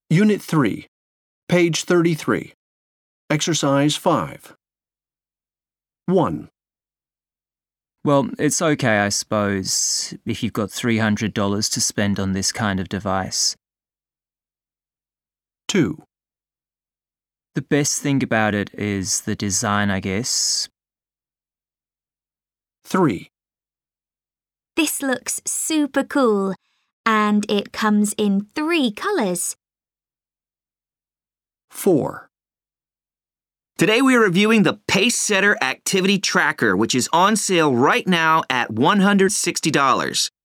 Unit 3, page 33. Exercise 5. 1, Well, it's okay, I suppose, if you've got $300 to spend on this kind of device. 2, The best thing about it is the design, I guess. 3, This looks super cool, and it comes in 3 colors. 4, Today we are reviewing the Pacesetter Activity Tracker, which is on sale right now at $160.